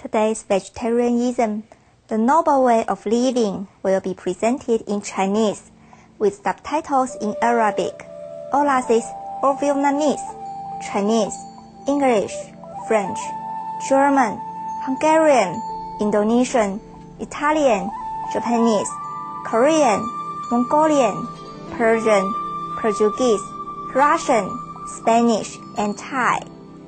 Today's vegetarianism, the noble way of living, will be presented in Chinese, with subtitles in Arabic, Aulacese or Vietnamese, Chinese, English, French, German, Hungarian, Indonesian, Italian, Japanese, Korean, Mongolian, Persian, Portuguese, Russian, Spanish, and Thai.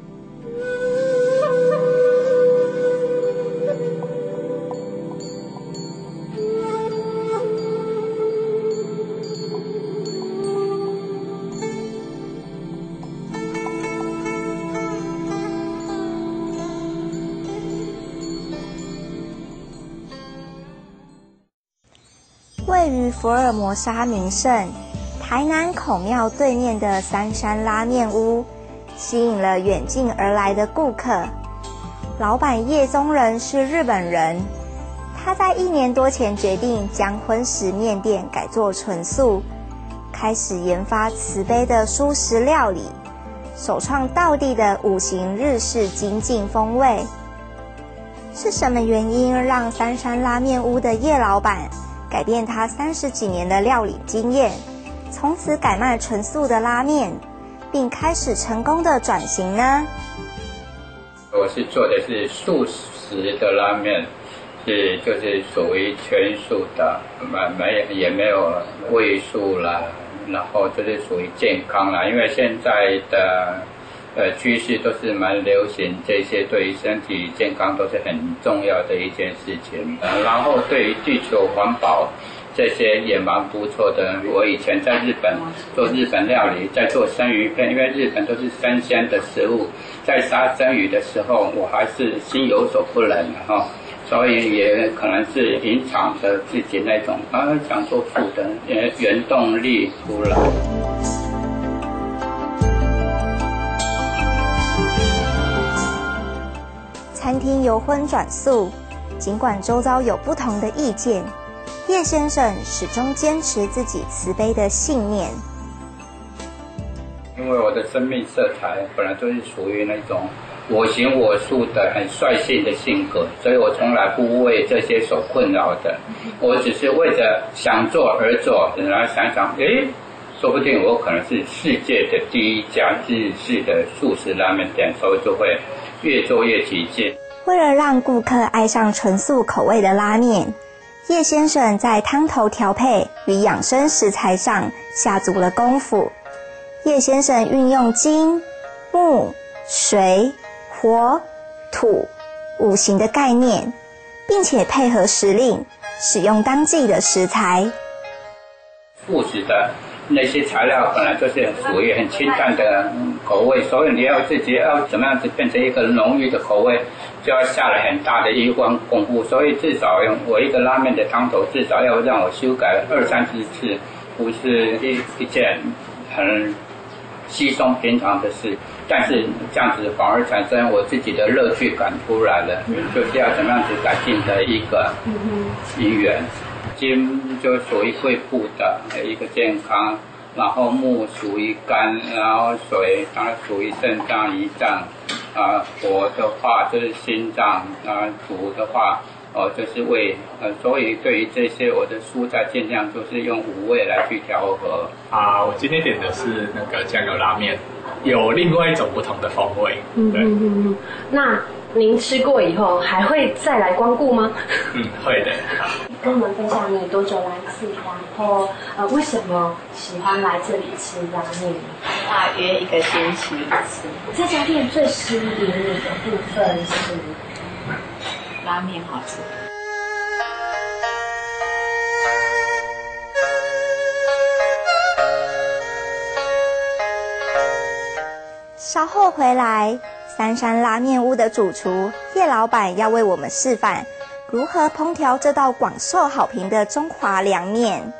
位于福尔摩沙名胜台南孔庙对面的三山拉面屋，吸引了远近而来的顾客。老板叶宗仁是日本人，他在1年多前决定将荤食面店改做纯素，开始研发慈悲的蔬食料理，首创道地的5型日式精进风味。是什么原因让三山拉面屋的叶老板改变他30几年的料理经验，从此改卖纯素的拉面，并开始成功的转型呢？ 我是做的是素食的拉面，就是属于全素的，也没有味素啦，然后就是属于健康啦，因为现在的趋势都是蛮流行这些，对于身体健康都是很重要的一件事情。然后对于地球环保这些也蛮不错的。我以前在日本做日本料理，在做生鱼片，因为日本都是生鲜的食物，在杀生鱼的时候，我还是心有所不忍哈，所以也可能是隐藏着自己那种想做素的原动力出来。 餐厅由荤转素，尽管周遭有不同的意见，叶先生始终坚持自己慈悲的信念。 因为我的生命色彩本来就是属于那种我行我素的很率性的性格，所以我从来不为这些所困扰的，我只是为着想做而做，然后想想说不定我可能是世界的第1家日式的素食拉面店，所以就会越做越起劲。 为了让顾客爱上纯素口味的拉面，叶先生在汤头调配与养生食材上下足了功夫。叶先生运用金、木、水、火、土5行的概念，并且配合时令，使用当季的食材。 素食的那些材料本来就是属于很清淡的口味，所以你要自己要怎么样子变成一个浓郁的口味，就要下了很大的一番功夫。所以至少我一个拉面的汤头至少要让我修改20-30次，不是一件很稀松平常的事。但是这样子反而产生我自己的乐趣感出来了，就是要怎么样子改进的一个因缘。金就属于肺部的一个健康，然后木属于肝，然后水当然属于肾脏、胰脏，火的话就是心脏，土的话就是胃，所以对于这些我的蔬菜尽量就是用5味来去调和。 我今天点的是那个酱油拉面，有另外一种不同的风味。对。 那您吃过以后还会再来光顾吗？ 会的。 跟我们分享你多久来一次，然后为什么喜欢来这里吃拉面？ 大约1个星期一次。 这家店最吸引你的部分是拉面好吃。 稍后回来，三山拉面屋的主厨叶老板要为我们示范如何烹调这道广受好评的中华凉面。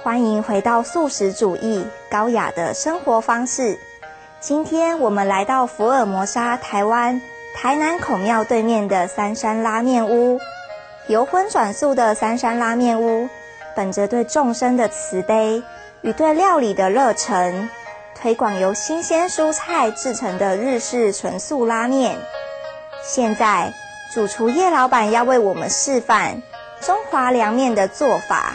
欢迎回到素食主义高雅的生活方式。今天我们来到福尔摩沙台湾台南孔庙对面的三山拉面屋。由荤转素的三山拉面屋，本着对众生的慈悲与对料理的热忱，推广由新鲜蔬菜制成的日式纯素拉面。现在主厨叶老板要为我们示范中华凉面的做法。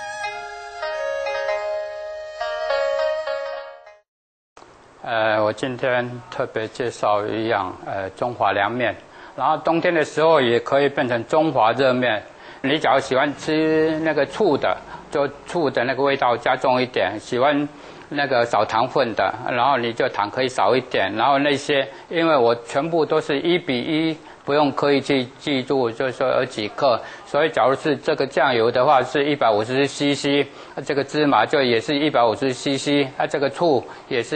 我今天特别介绍一样中华凉面，然后冬天的时候也可以变成中华热面。你假如喜欢吃那个醋的，就醋的那个味道加重一点；喜欢那个少糖分的，然后你就糖可以少一点。然后那些，因为我全部都是1:1。不用刻意去记住，就是说有几克。所以，假如是这个酱油的话是150cc， 这个芝麻就也是150cc， 这个醋也是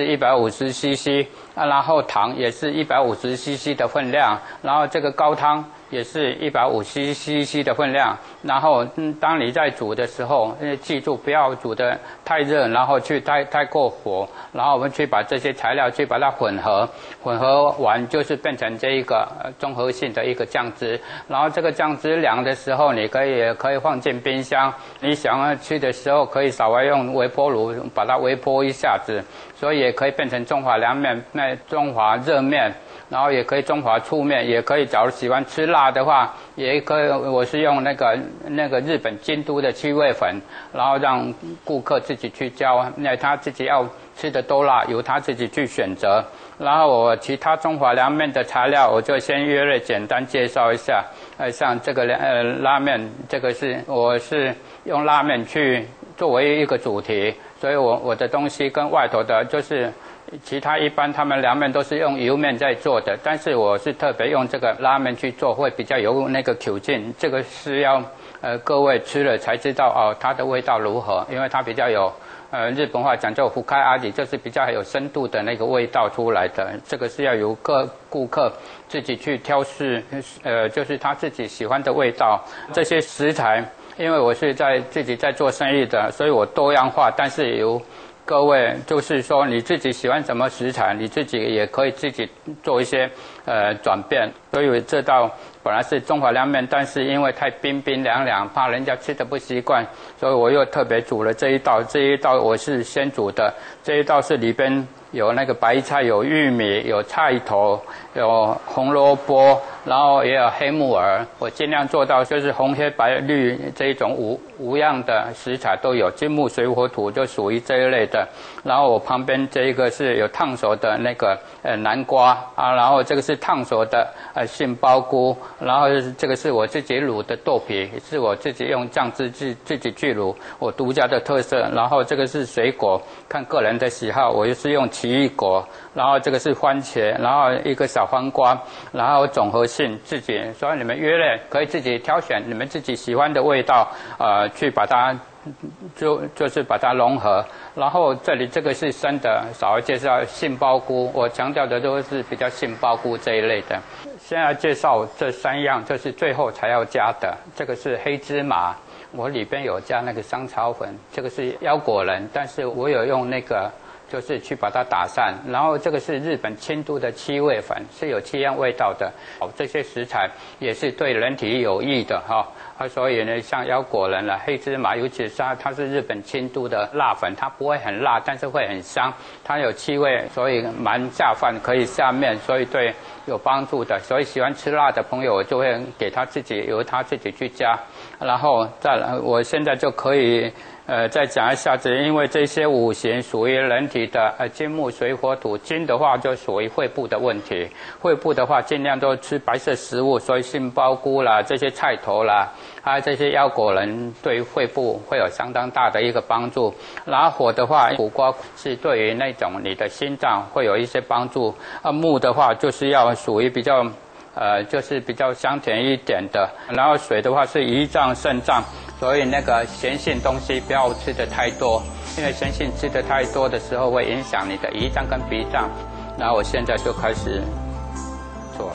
150cc， 然后糖也是150cc 的分量，然后这个高汤也是150cc 的分量。然后，当你在煮的时候，记住不要煮得太热，然后去太过火，然后我们去把这些材料去把它混合完，就是变成这一个综合性的一个酱汁。然后这个酱汁凉的时候，你可以放进冰箱。你想要吃的时候，可以稍微用微波炉把它微波一下子，所以也可以变成中华凉面、中华热面。然后也可以中华醋面，也可以。假如喜欢吃辣的话，也可以。我是用那个日本京都的七味粉，然后让顾客自己去浇，那他自己要吃的多辣，由他自己去选择。然后我其他中华凉面的材料，我就先约略简单介绍一下。像这个拉面，这个我是用拉面去作为一个主题，所以我的东西跟外头的就是。其他一般他们凉面都是用油面在做的，但是我是特别用这个拉面去做，会比较有那个口劲。这个是要各位吃了才知道哦，它的味道如何，因为它比较有日本话讲究福开阿里，就是比较有深度的那个味道出来的。这个是要由顾客自己去挑试，就是他自己喜欢的味道。这些食材，因为我是自己在做生意的，所以我多样化，但是由各位就是说你自己喜欢什么食材，你自己也可以自己做一些转变。所以这道本来是中华凉面，但是因为太冰凉，怕人家吃得不习惯，所以我又特别煮了这一道。这一道我是先煮的，这一道是里边有那个白菜，有玉米，有菜头，有红萝卜，然后也有黑木耳。我尽量做到就是红黑白绿这一种五样的食材都有，金木水火土就属于这一类的。然后我旁边这一个是有烫熟的那个南瓜啊，然后这个是烫熟的杏鲍菇，然后这个是我自己卤的豆皮，是我自己用酱汁自己去卤，我独家的特色。然后这个是水果，看个人的喜好，我就是用奇异果，然后这个是番茄，然后一个小黄瓜，然后总合性自己，所以你们约了可以自己挑选你们自己喜欢的味道，去把它就是把它融合。然后这里这个是生的，稍微介绍杏鲍菇，我强调的都是比较杏鲍菇这一类的。现在介绍这3样，这是最后才要加的。这个是黑芝麻，我里边有加那个香草粉，这个是腰果仁，但是我有用那个就是去把它打散。然后这个是日本京都的七味粉，是有7样味道的。这些食材也是对人体有益的哈。所以呢，像腰果仁了、黑芝麻，尤其是它是日本京都的辣粉，它不会很辣，但是会很香，它有7味，所以蛮下饭，可以下面，所以对有帮助的。所以喜欢吃辣的朋友，我就会给他由他自己去加。然后再来，我现在就可以再讲一下子，因为这些五行属于人体的金木水火土，金的话就属于肺部的问题，肺部的话尽量都吃白色食物，所以杏鲍菇啦，这些菜头啦，还有这些腰果仁对肺部会有相当大的一个帮助。然后火的话，苦瓜是对于那种你的心脏会有一些帮助。木的话就是要属于比较就是比较香甜一点的。然后水的话是胰脏、肾脏，所以那个咸性东西不要吃的太多，因为咸性吃的太多的时候会影响你的胰脏跟脾脏。然后我现在就开始做。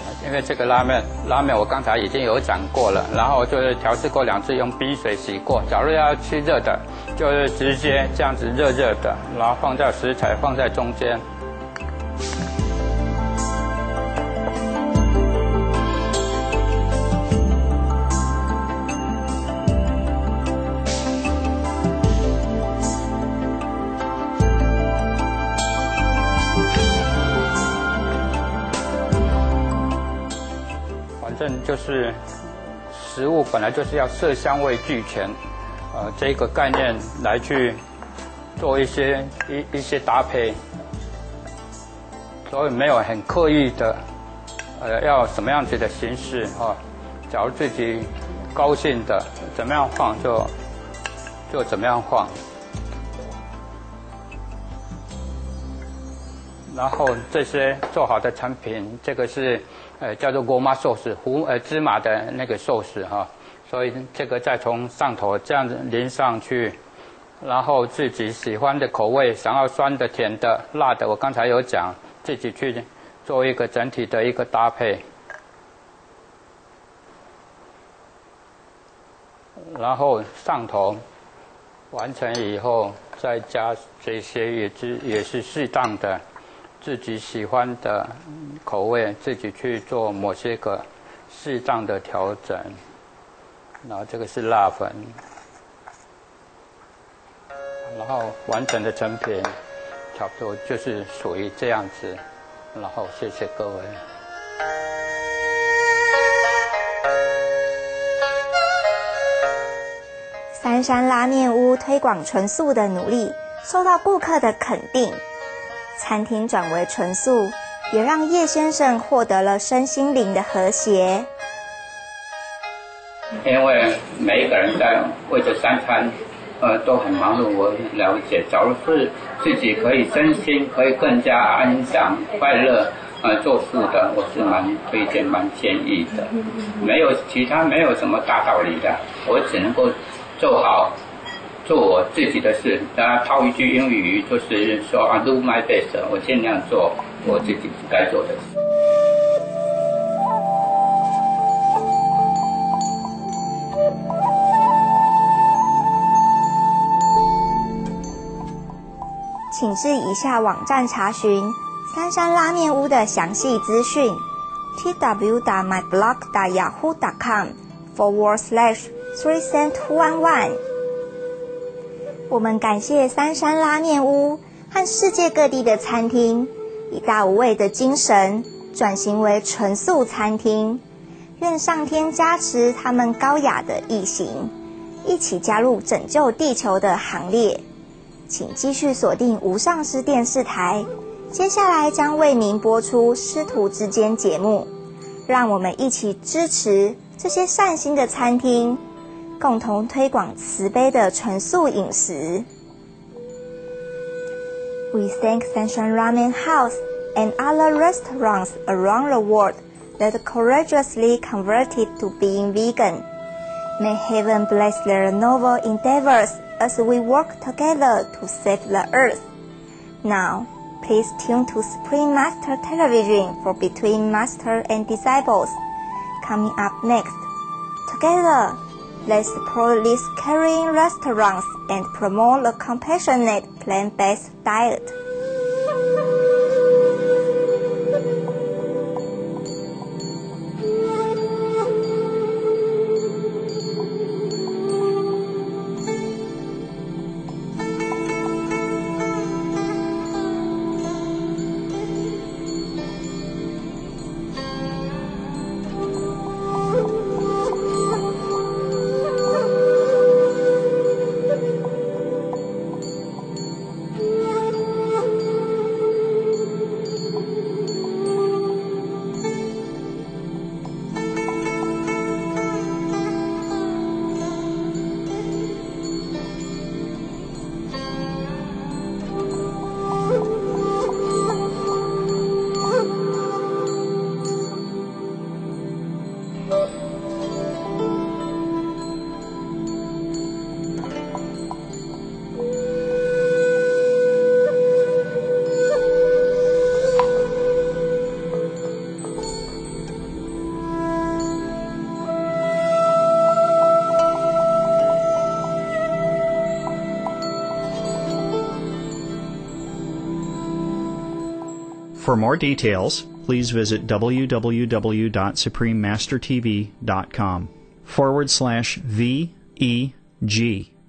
因为这个拉面我刚才已经有讲过了，然后就是调制过2次，用冰水洗过。假如要吃热的，就是直接这样子热的，然后放在食材放在中间。就是食物本来就是要色香味俱全，这个概念来去做一些搭配，所以没有很刻意的，要什么样子的形式假如自己高兴的怎么样放就怎么样放。然后这些做好的产品，这个是叫做 Goma sauce 芝麻的那个寿司所以这个再从上头这样子淋上去，然后自己喜欢的口味，想要酸的、甜的、辣的，我刚才有讲，自己去做一个整体的一个搭配。然后上头完成以后，再加这些也是适当的。自己喜欢的口味，自己去做某些个适当的调整。然后这个是辣粉，然后完整的成品差不多就是属于这样子。然后谢谢各位。 三山拉面屋推广纯素的努力受到顾客的肯定。餐厅转为纯素，也让叶先生获得了身心灵的和谐。 因为每一个人在为这3餐，都很忙碌，我了解。假如是自己可以身心可以更加安详、快乐，做素的，我是蛮推荐、蛮建议的。没有什么大道理的，我只能够做我自己的事，大家套一句英语就是说 I do my best， 我尽量做我自己该做的事。 请至以下网站查询三山拉面屋的详细资讯 tw.myblog.yahoo.com/3cent211。我们感谢三山拉面屋和世界各地的餐厅，以大无畏的精神转型为纯素餐厅。愿上天加持他们高雅的义行，一起加入拯救地球的行列。请继续锁定无上师电视台，接下来将为您播出师徒之间节目，让我们一起支持这些善心的餐厅，共同推广慈悲的纯素饮食。We thank Sanshan Ramen House and other restaurants around the world that courageously converted to being vegan. May heaven bless their noble endeavors as we work together to save the earth. Now, please tune to Supreme Master Television for Between Master and Disciples. Coming up next, together, let's support these caring restaurants and promote a compassionate plant-based diet. For more details, please visit www.suprememastertv.com /VEG